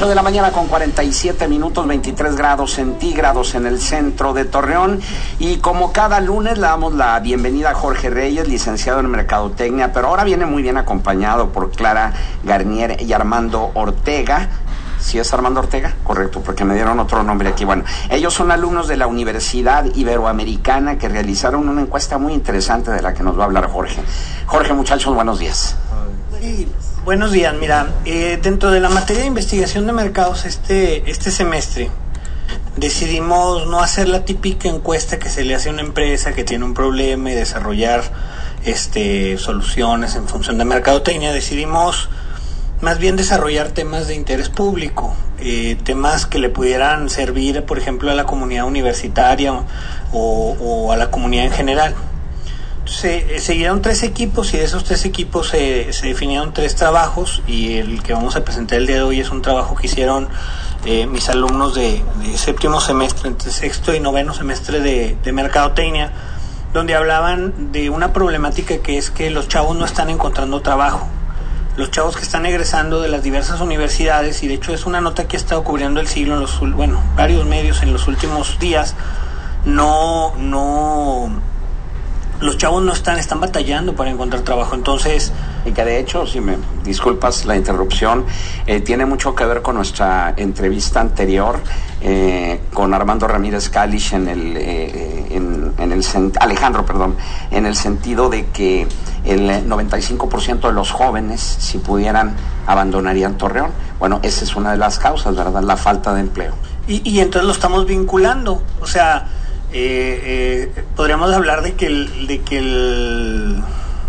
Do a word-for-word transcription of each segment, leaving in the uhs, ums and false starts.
ocho de la mañana con cuarenta y siete minutos, veintitrés grados centígrados en el centro de Torreón. Y como cada lunes le damos la bienvenida a Jorge Reyes, licenciado en Mercadotecnia, pero ahora viene muy bien acompañado por Clara Garnier y Armando Ortega. ¿Sí es Armando Ortega? Correcto, porque me dieron otro nombre aquí. Bueno, ellos son alumnos de la Universidad Iberoamericana que realizaron una encuesta muy interesante de la que nos va a hablar Jorge. Jorge, muchachos, buenos días. Sí, buenos días. Mira, eh, dentro de la materia de investigación de mercados este, este semestre decidimos no hacer la típica encuesta que se le hace a una empresa que tiene un problema y desarrollar este, soluciones en función de mercadotecnia. Decidimos más bien desarrollar temas de interés público, eh, temas que le pudieran servir, por ejemplo, a la comunidad universitaria o, o a la comunidad en general. Entonces, eh, seguieron tres equipos y de esos tres equipos eh, se definieron tres trabajos, y el que vamos a presentar el día de hoy es un trabajo que hicieron eh, mis alumnos de, de séptimo semestre, entre sexto y noveno semestre de, de mercadotecnia, donde hablaban de una problemática que es que los chavos no están encontrando trabajo. Los chavos que están egresando de las diversas universidades, y de hecho es una nota que ha estado cubriendo el siglo en los, bueno, varios medios en los últimos días, no, no, los chavos no están, están batallando para encontrar trabajo. Entonces, y que de hecho, si me disculpas la interrupción, eh, tiene mucho que ver con nuestra entrevista anterior eh, con Armando Ramírez Kalish en el, eh, en, en el Alejandro, perdón, en el sentido de que el noventa y cinco por ciento de los jóvenes, si pudieran, abandonarían Torreón. Bueno, esa es una de las causas, ¿verdad? La falta de empleo. Y, y entonces lo estamos vinculando, o sea, eh, eh, podríamos hablar de que el, de que el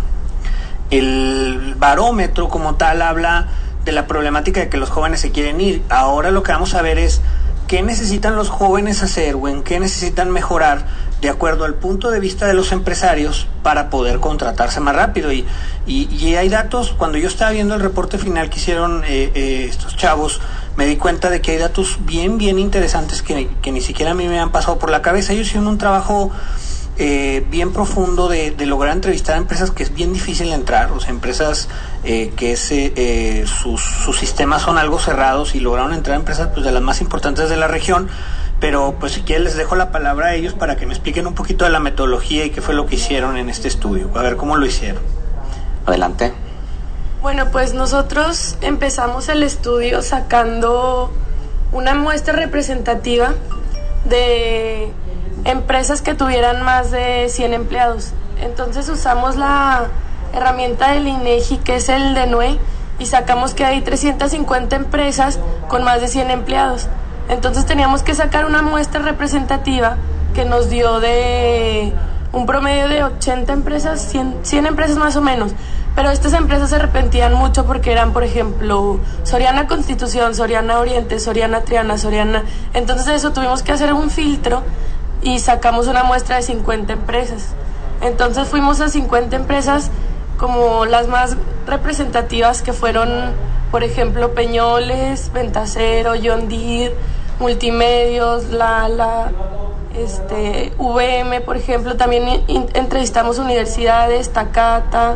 el barómetro como tal habla de la problemática de que los jóvenes se quieren ir. Ahora lo que vamos a ver es qué necesitan los jóvenes hacer o en qué necesitan mejorar de acuerdo al punto de vista de los empresarios para poder contratarse más rápido. Y, y, y hay datos, cuando yo estaba viendo el reporte final que hicieron eh, eh, estos chavos, me di cuenta de que hay datos bien, bien interesantes que, que ni siquiera a mí me han pasado por la cabeza. Ellos hicieron un trabajo Eh, bien profundo de, de lograr entrevistar a empresas que es bien difícil entrar, o sea, empresas eh, que es, eh, sus, sus sistemas son algo cerrados, y lograron entrar a empresas pues, de las más importantes de la región. Pero pues si quieren les dejo la palabra a ellos para que me expliquen un poquito de la metodología y qué fue lo que hicieron en este estudio, a ver cómo lo hicieron. Adelante. Bueno, pues nosotros empezamos el estudio sacando una muestra representativa de empresas que tuvieran más de cien empleados. Entonces usamos la herramienta del INEGI, que es el D N U E, y sacamos que hay trescientas cincuenta empresas con más de cien empleados. Entonces teníamos que sacar una muestra representativa que nos dio de un promedio de ochenta empresas, cien, cien empresas más o menos. Pero estas empresas se arrepentían mucho porque eran, por ejemplo, Soriana Constitución, Soriana Oriente, Soriana Triana, Soriana. Entonces de eso tuvimos que hacer un filtro y sacamos una muestra de cincuenta empresas. Entonces fuimos a cincuenta empresas como las más representativas, que fueron, por ejemplo, Peñoles, Ventacero, John Deere, Multimedios, Lala, este, V M, por ejemplo. También in- entrevistamos universidades, Takata,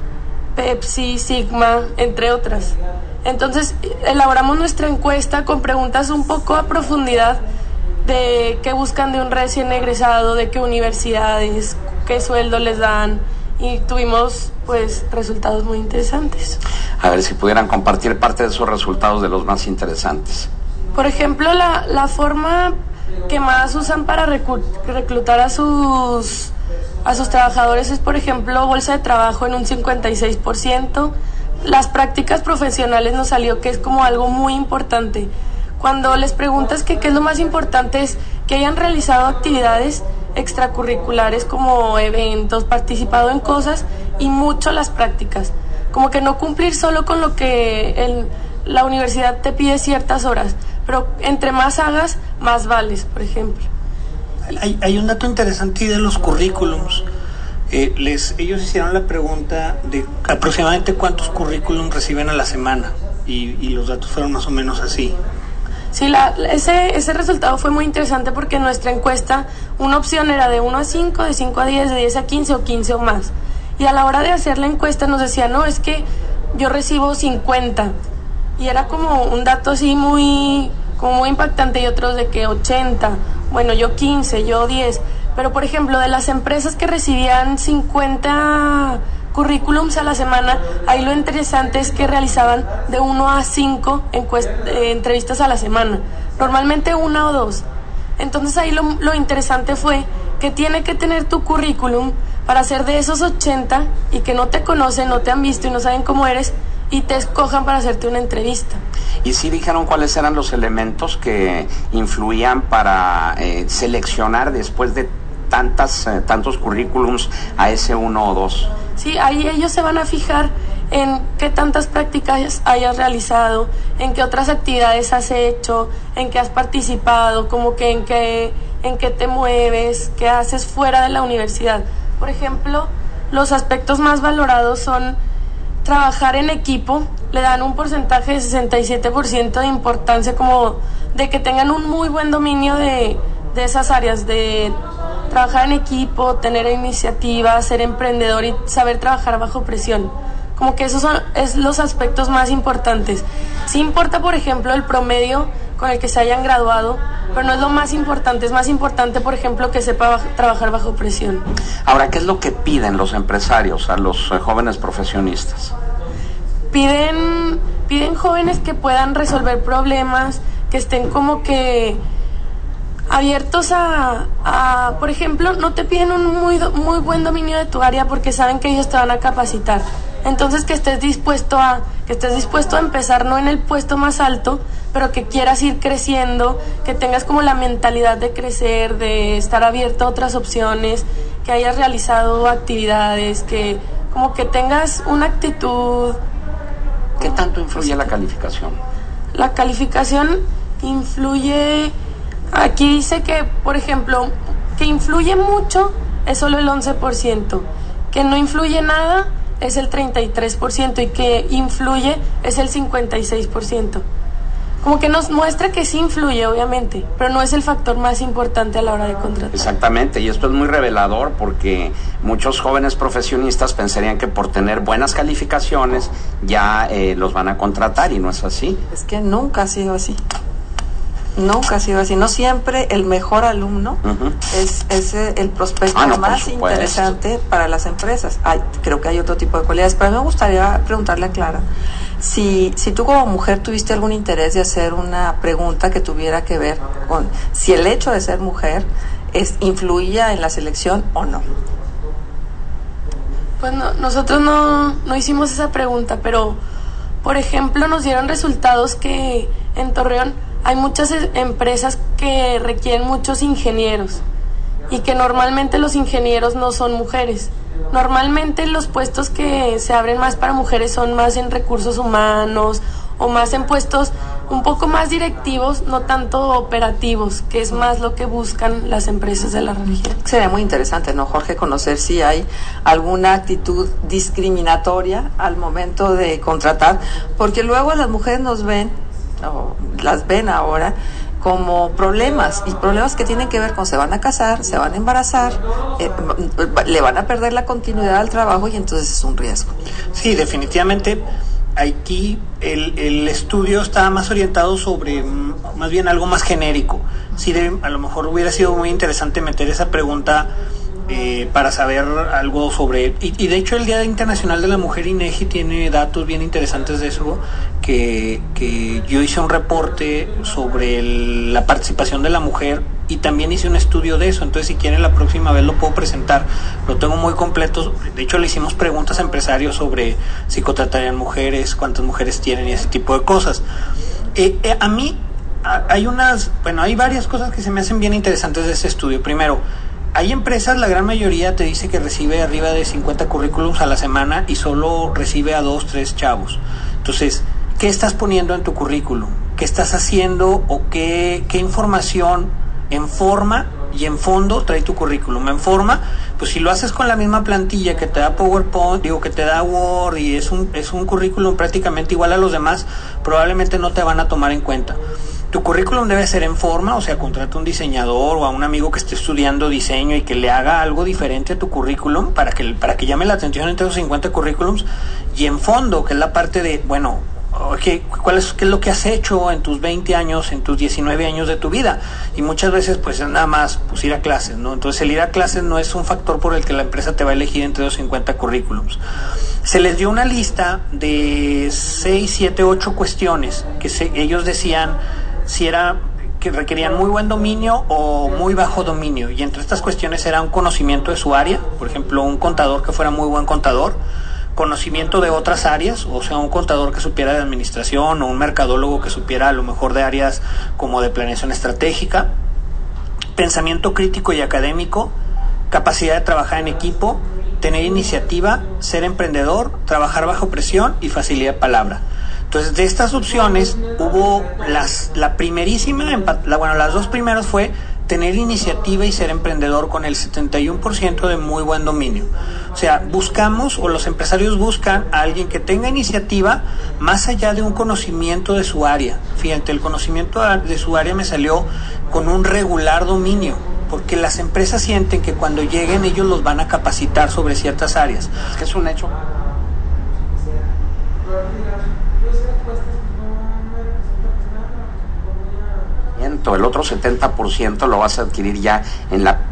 Pepsi, Sigma, entre otras. Entonces elaboramos nuestra encuesta con preguntas un poco a profundidad de qué buscan de un recién egresado, de qué universidades, qué sueldo les dan, y tuvimos pues resultados muy interesantes. A ver si pudieran compartir parte de esos resultados, de los más interesantes. Por ejemplo, la, la forma que más usan para recu- reclutar a sus a sus trabajadores es, por ejemplo, bolsa de trabajo en un cincuenta y seis por ciento. Las prácticas profesionales nos salió que es como algo muy importante. Cuando les preguntas que qué es lo más importante, es que hayan realizado actividades extracurriculares como eventos, participado en cosas, y mucho las prácticas. Como que no cumplir solo con lo que el, la universidad te pide ciertas horas, pero entre más hagas, más vales, por ejemplo. Hay, hay un dato interesante de los currículums. Eh, les, ellos hicieron la pregunta de aproximadamente cuántos currículums reciben a la semana, y, y los datos fueron más o menos así. Sí, la, ese, ese resultado fue muy interesante porque en nuestra encuesta una opción era de uno a cinco, de cinco a diez, de diez a quince o quince o más. Y a la hora de hacer la encuesta nos decía, no, es que yo recibo cincuenta. y era como un dato así muy, como muy impactante, y otros de que ochenta, bueno, yo quince, yo diez, pero por ejemplo, de las empresas que recibían cincuenta currículums a la semana, ahí lo interesante es que realizaban de uno a cinco encuest- eh, entrevistas a la semana, normalmente una o dos. Entonces ahí lo, lo interesante fue que tiene que tener tu currículum para ser de esos ochenta y que no te conocen, no te han visto y no saben cómo eres y te escojan para hacerte una entrevista. ¿Y sí dijeron cuáles eran los elementos que influían para eh, seleccionar después de tantas eh, tantos currículums a ese uno o dos? Sí, ahí ellos se van a fijar en qué tantas prácticas hayas realizado, en qué otras actividades has hecho, en qué has participado, como que en qué, en qué te mueves, qué haces fuera de la universidad. Por ejemplo, los aspectos más valorados son trabajar en equipo, le dan un porcentaje de sesenta y siete por ciento de importancia, como de que tengan un muy buen dominio de, de esas áreas, de trabajar en equipo, tener iniciativa, ser emprendedor y saber trabajar bajo presión. Como que esos son es los aspectos más importantes. Sí importa, por ejemplo, el promedio con el que se hayan graduado, pero no es lo más importante. Es más importante, por ejemplo, que sepa baj- trabajar bajo presión. Ahora, ¿qué es lo que piden los empresarios a los eh, jóvenes profesionistas? Piden, piden jóvenes que puedan resolver problemas, que estén como que abiertos a, a, por ejemplo, no te piden un muy, do- muy buen dominio de tu área porque saben que ellos te van a capacitar. Entonces que estés dispuesto a, que estés dispuesto a empezar no en el puesto más alto, pero que quieras ir creciendo, que tengas como la mentalidad de crecer, de estar abierto a otras opciones, que hayas realizado actividades, que como que tengas una actitud. ¿Qué tanto influye la calificación? La calificación influye, aquí dice que, por ejemplo, que influye mucho es solo el once por ciento, que no influye nada es el treinta y tres por ciento y que influye es el cincuenta y seis por ciento. Como que nos muestra que sí influye, obviamente, pero no es el factor más importante a la hora de contratar. Exactamente, y esto es muy revelador porque muchos jóvenes profesionistas pensarían que por tener buenas calificaciones ya eh, los van a contratar, y no es así. Es que nunca ha sido así. Nunca ha sido así. No siempre el mejor alumno uh-huh. es, es el prospecto ah, no, más interesante para las empresas. Hay, creo que hay otro tipo de cualidades, pero a mí me gustaría preguntarle a Clara si, si tú como mujer tuviste algún interés de hacer una pregunta que tuviera que ver con si el hecho de ser mujer es, influía en la selección o no. Pues no, nosotros no, no hicimos esa pregunta, pero por ejemplo nos dieron resultados que en Torreón hay muchas empresas que requieren muchos ingenieros y que normalmente los ingenieros no son mujeres. Normalmente los puestos que se abren más para mujeres son más en recursos humanos o más en puestos un poco más directivos, no tanto operativos, que es más lo que buscan las empresas de la región. Sería muy interesante, ¿no, Jorge? Conocer si hay alguna actitud discriminatoria al momento de contratar, porque luego las mujeres nos ven o las ven ahora como problemas, y problemas que tienen que ver con se van a casar, se van a embarazar, eh, le van a perder la continuidad al trabajo y entonces es un riesgo. Sí, definitivamente aquí el, el estudio está más orientado sobre más bien algo más genérico. Sí, de, a lo mejor hubiera sido muy interesante meter esa pregunta Eh, para saber algo sobre y, y de hecho el Día Internacional de la Mujer, INEGI tiene datos bien interesantes de eso, que, que yo hice un reporte sobre el, la participación de la mujer y también hice un estudio de eso. Entonces si quieren la próxima vez lo puedo presentar, lo tengo muy completo. De hecho le hicimos preguntas a empresarios sobre si contratarían mujeres, cuántas mujeres tienen y ese tipo de cosas. eh, eh, a mí a, hay unas bueno hay varias cosas que se me hacen bien interesantes de ese estudio. Primero, hay empresas, la gran mayoría te dice que recibe arriba de cincuenta currículums a la semana y solo recibe a dos, tres chavos. Entonces, ¿qué estás poniendo en tu currículum? ¿Qué estás haciendo o qué, qué información en forma y en fondo trae tu currículum? En forma, pues si lo haces con la misma plantilla que te da PowerPoint, digo que te da Word y es un, es un currículum prácticamente igual a los demás, probablemente no te van a tomar en cuenta. Tu currículum debe ser en forma, o sea, contrata un diseñador o a un amigo que esté estudiando diseño y que le haga algo diferente a tu currículum para que, para que llame la atención entre esos cincuenta currículums. Y en fondo, que es la parte de, bueno, ¿qué, cuál es, ¿qué es lo que has hecho en tus veinte años, en tus diecinueve años de tu vida? Y muchas veces pues es nada más pues ir a clases, ¿no? Entonces el ir a clases no es un factor por el que la empresa te va a elegir entre los cincuenta currículums. Se les dio una lista de seis, siete, ocho cuestiones que se, ellos decían si era que requerían muy buen dominio o muy bajo dominio, y entre estas cuestiones era un conocimiento de su área, por ejemplo un contador que fuera muy buen contador, conocimiento de otras áreas, o sea un contador que supiera de administración o un mercadólogo que supiera a lo mejor de áreas como de planeación estratégica, pensamiento crítico y académico, capacidad de trabajar en equipo, tener iniciativa, ser emprendedor, trabajar bajo presión y facilidad de palabra. Entonces, de estas opciones hubo las la primerísima, la, bueno, las dos primeras fue tener iniciativa y ser emprendedor con el setenta y uno por ciento de muy buen dominio. O sea, buscamos o los empresarios buscan a alguien que tenga iniciativa más allá de un conocimiento de su área. Fíjate, el conocimiento de su área me salió con un regular dominio, porque las empresas sienten que cuando lleguen ellos los van a capacitar sobre ciertas áreas. Es que es un hecho. El otro setenta por ciento lo vas a adquirir ya en la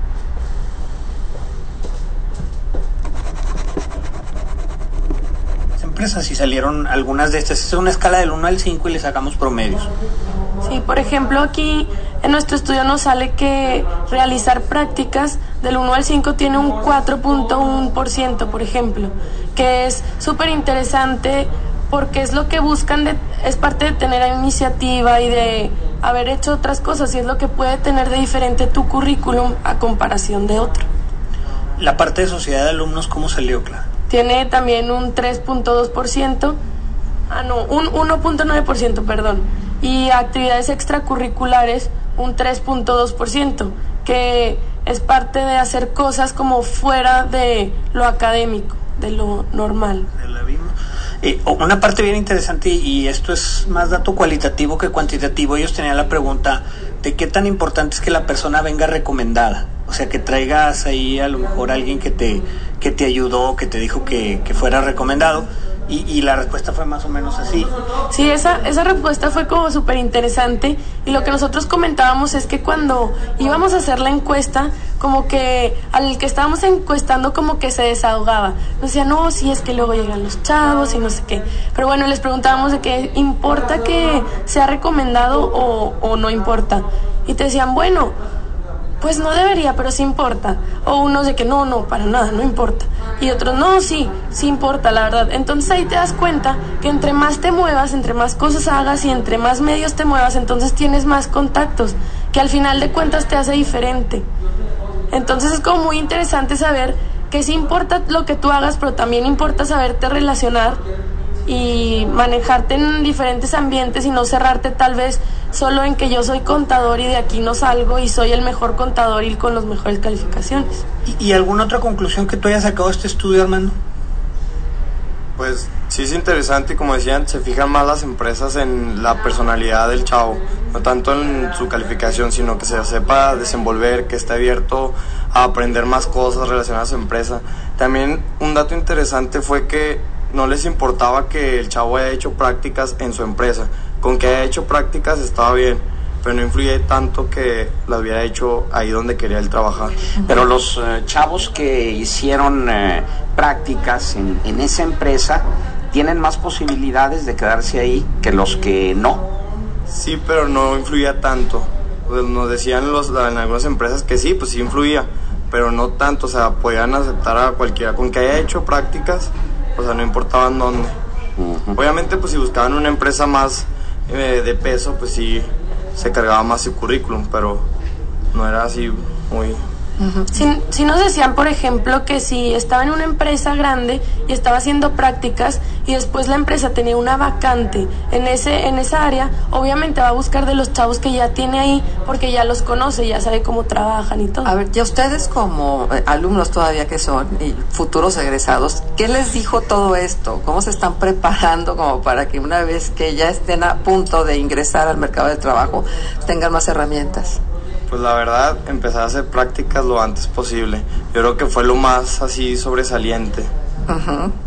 empresas, y salieron algunas de estas. Es una escala del uno al cinco y le sacamos promedios. Sí, por ejemplo, aquí en nuestro estudio nos sale que realizar prácticas del uno al cinco tiene un cuatro punto uno por ciento, por ejemplo, que es súper interesante porque es lo que buscan, de, es parte de tener iniciativa y de haber hecho otras cosas, y es lo que puede tener de diferente tu currículum a comparación de otro. La parte de sociedad de alumnos, ¿cómo salió, Clara? Tiene también un tres punto dos por ciento, ah no, un uno punto nueve por ciento, perdón, y actividades extracurriculares un tres punto dos por ciento, que es parte de hacer cosas como fuera de lo académico, de lo normal. De la misma. Eh, una parte bien interesante, y esto es más dato cualitativo que cuantitativo, ellos tenían la pregunta de qué tan importante es que la persona venga recomendada, o sea, que traigas ahí a lo mejor a alguien que te, que te ayudó, que te dijo que, que fuera recomendado, y, y la respuesta fue más o menos así. Sí, esa, esa respuesta fue como súper interesante, y lo que nosotros comentábamos es que cuando íbamos a hacer la encuesta, como que al que estábamos encuestando como que se desahogaba, nos decía, no, sí, es que luego llegan los chavos y no sé qué, pero bueno, les preguntábamos de qué importa que sea recomendado o, o no importa, y te decían, bueno, pues no debería, pero sí importa. O unos de que no, no, para nada, no importa. Y otros, no, sí, sí importa, la verdad. Entonces ahí te das cuenta que entre más te muevas, entre más cosas hagas y entre más medios te muevas, entonces tienes más contactos, que al final de cuentas te hace diferente. Entonces es como muy interesante saber que sí importa lo que tú hagas, pero también importa saberte relacionar y manejarte en diferentes ambientes y no cerrarte tal vez solo en que yo soy contador y de aquí no salgo y soy el mejor contador y con las mejores calificaciones. ¿Y, y alguna otra conclusión que tú hayas sacado de este estudio, Armando? Pues sí es interesante, y como decían, se fijan más las empresas en la personalidad del chavo, no tanto en su calificación, sino que se sepa desenvolver, que esté abierto a aprender más cosas relacionadas a su empresa. También un dato interesante fue que no les importaba que el chavo haya hecho prácticas en su empresa, con que haya hecho prácticas estaba bien, pero no influye tanto que las hubiera hecho ahí donde quería él trabajar. Pero los uh, chavos que hicieron uh, prácticas en, en esa empresa tienen más posibilidades de quedarse ahí que los que no. Sí, pero no influía tanto. Pues nos decían los, en algunas empresas que sí, pues sí influía, pero no tanto, o sea, podían aceptar a cualquiera, con que haya hecho prácticas, o sea, no importaba en dónde. Uh-huh. Obviamente, pues si buscaban una empresa más eh, de peso, pues sí se cargaba más su currículum, pero no era así muy... Uh-huh. Si, si nos decían, por ejemplo, que si estaba en una empresa grande y estaba haciendo prácticas y después la empresa tenía una vacante en ese en esa área, obviamente va a buscar de los chavos que ya tiene ahí porque ya los conoce, ya sabe cómo trabajan y todo. A ver, ya ustedes como eh, alumnos todavía que son y futuros egresados, ¿qué les dijo todo esto? ¿Cómo se están preparando como para que una vez que ya estén a punto de ingresar al mercado de trabajo tengan más herramientas? Pues la verdad, empezar a hacer prácticas lo antes posible. Yo creo que fue lo más así sobresaliente. Uh-huh.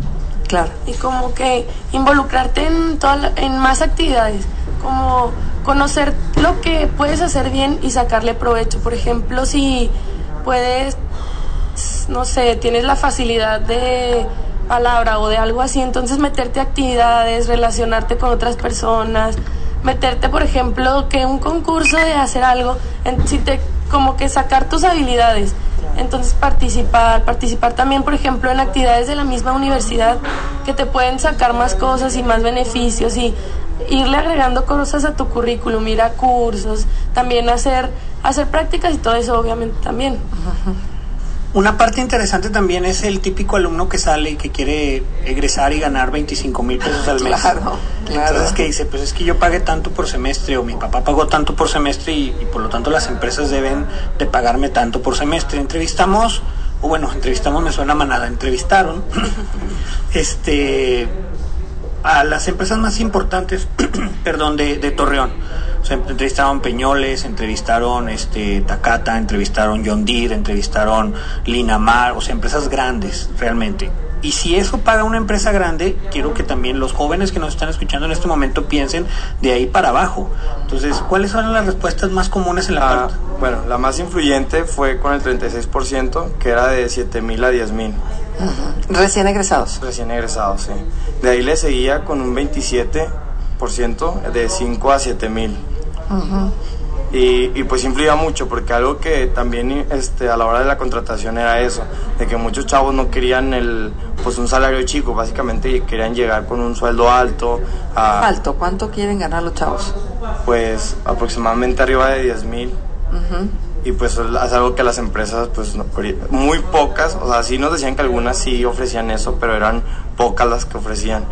Claro. Y como que involucrarte en, toda la, en más actividades, como conocer lo que puedes hacer bien y sacarle provecho. Por ejemplo, si puedes, no sé, tienes la facilidad de palabra o de algo así, entonces meterte a actividades, relacionarte con otras personas, meterte, por ejemplo, que un concurso de hacer algo, en, si te, como que sacar tus habilidades, entonces participar, participar también, por ejemplo, en actividades de la misma universidad que te pueden sacar más cosas y más beneficios y irle agregando cosas a tu currículum, ir a cursos, también hacer, hacer prácticas y todo eso obviamente también. Uh-huh. Una parte interesante también es el típico alumno que sale y que quiere egresar y ganar veinticinco mil pesos al mes. Claro, claro. Entonces que dice, pues es que yo pagué tanto por semestre o mi papá pagó tanto por semestre y, y por lo tanto las empresas deben de pagarme tanto por semestre. Entrevistamos, o bueno, entrevistamos me suena manada, entrevistaron este a las empresas más importantes perdón, de, de Torreón. O sea, entrevistaron Peñoles, entrevistaron este Takata, entrevistaron John Deere, entrevistaron Linamar, o sea, empresas grandes realmente. Y si eso paga una empresa grande, quiero que también los jóvenes que nos están escuchando en este momento piensen de ahí para abajo. Entonces, ¿cuáles son las respuestas más comunes en la ah, parte? Bueno, la más influyente fue con el treinta y seis por ciento, que era de siete mil a diez mil. Uh-huh. Recién egresados. Recién egresados, sí. De ahí le seguía con un veintisiete por ciento de cinco a siete mil. Uh-huh. Y, y pues influía mucho, porque algo que también este, a la hora de la contratación era eso, de que muchos chavos no querían el pues un salario chico, básicamente querían llegar con un sueldo alto. A, ¿Alto? ¿Cuánto quieren ganar los chavos? Pues aproximadamente arriba de diez mil. Uh-huh. Y pues es algo que las empresas, pues no, muy pocas, o sea, sí nos decían que algunas sí ofrecían eso, pero eran pocas las que ofrecían.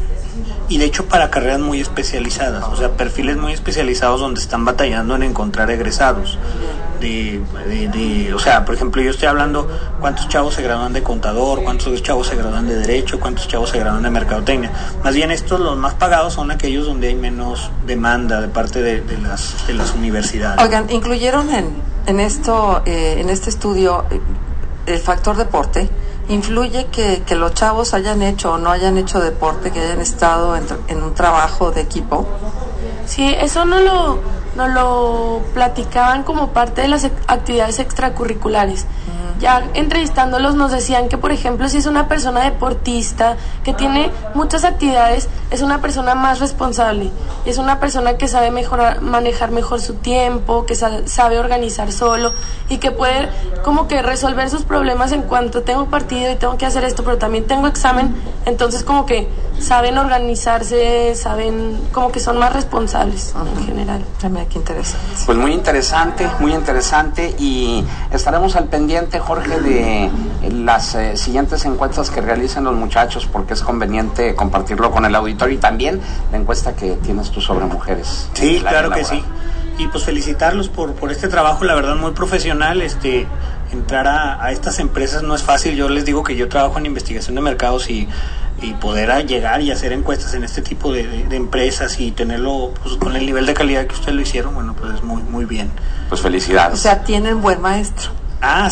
Y de hecho para carreras muy especializadas, o sea, perfiles muy especializados donde están batallando en encontrar egresados. De, de, de, o sea, por ejemplo, yo estoy hablando cuántos chavos se gradúan de contador, cuántos chavos se gradúan de derecho, cuántos chavos se gradúan de mercadotecnia. Más bien estos, los más pagados, son aquellos donde hay menos demanda de parte de, de, las, de las universidades. Oigan, incluyeron en, en, esto, eh, en este estudio eh, el factor deporte. ¿Influye que, que los chavos hayan hecho o no hayan hecho deporte, que hayan estado en, en un trabajo de equipo? Sí, eso no lo, no lo platicaban como parte de las actividades extracurriculares. Uh-huh. Ya entrevistándolos nos decían que, por ejemplo, si es una persona deportista que tiene muchas actividades, es una persona más responsable, es una persona que sabe mejorar, manejar mejor su tiempo, que sa- sabe organizar solo y que puede como que resolver sus problemas en cuanto tengo partido y tengo que hacer esto, pero también tengo examen, entonces como que saben organizarse, saben como que son más responsables. Uh-huh. En general. Mira, qué interesante. Pues muy interesante, muy interesante, y estaremos al pendiente, Jorge, de las eh, siguientes encuestas que realicen los muchachos, porque es conveniente compartirlo con el auditorio, y también la encuesta que tienes tú sobre mujeres. Sí, claro que sí. Y pues felicitarlos por, por este trabajo, la verdad, muy profesional. Este, entrar a, a estas empresas no es fácil. Yo les digo que yo trabajo en investigación de mercados y y poder a llegar y hacer encuestas en este tipo de, de, de empresas y tenerlo pues, con el nivel de calidad que ustedes lo hicieron, bueno, pues es muy, muy bien. Pues felicidades. O sea, tienen buen maestro. Ah,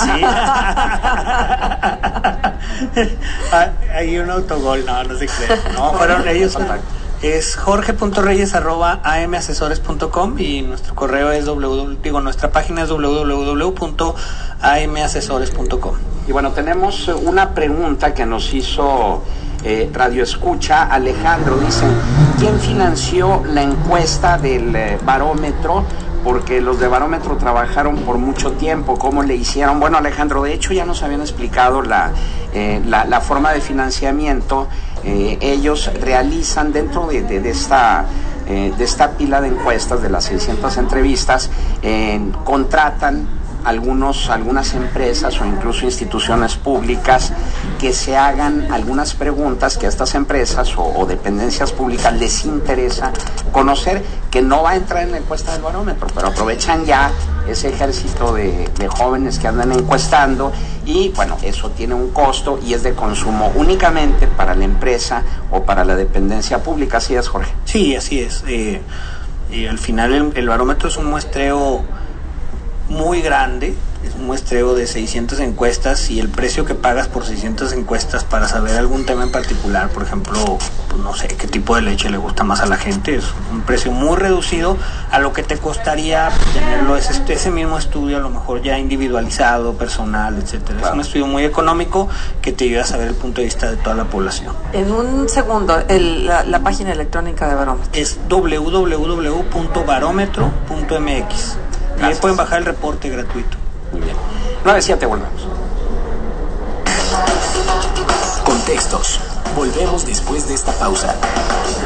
sí. Hay un autogol, no, no se cree. No, fueron ellos. Es jorge punto reyes arroba a m asesores punto com y nuestro correo es www, digo, nuestra página es doble u doble u doble u punto a m asesores punto com. Y bueno, tenemos una pregunta que nos hizo eh, Radio Escucha. Alejandro dice, ¿quién financió la encuesta del eh, barómetro? Porque los de barómetro trabajaron por mucho tiempo. ¿Cómo le hicieron? Bueno, Alejandro, de hecho ya nos habían explicado la, eh, la, la forma de financiamiento. Eh, ellos realizan dentro de, de, de esta eh, de esta pila de encuestas, de las seiscientas entrevistas, eh, contratan algunos, algunas empresas o incluso instituciones públicas que se hagan algunas preguntas que a estas empresas o, o dependencias públicas les interesa conocer, que no va a entrar en la encuesta del barómetro, pero aprovechan ya ese ejército de, de jóvenes que andan encuestando, y bueno, eso tiene un costo y es de consumo únicamente para la empresa o para la dependencia pública. ¿Así es, Jorge? Sí, así es. Eh, y al final el, el barómetro es un muestreo muy grande es un muestreo de seiscientas encuestas y el precio que pagas por seiscientas encuestas para saber algún tema en particular, por ejemplo, pues no sé qué tipo de leche le gusta más a la gente, es un precio muy reducido a lo que te costaría tenerlo ese, ese mismo estudio, a lo mejor ya individualizado, personal, etcétera. Claro. Es un estudio muy económico que te ayuda a saber el punto de vista de toda la población. En un segundo, el, la, la página electrónica de Barómetro es doble u doble u doble u punto barómetro punto m x. Y ahí pueden bajar el reporte gratuito. Muy bien. nueve siete, volvemos. Contextos. Volvemos después de esta pausa.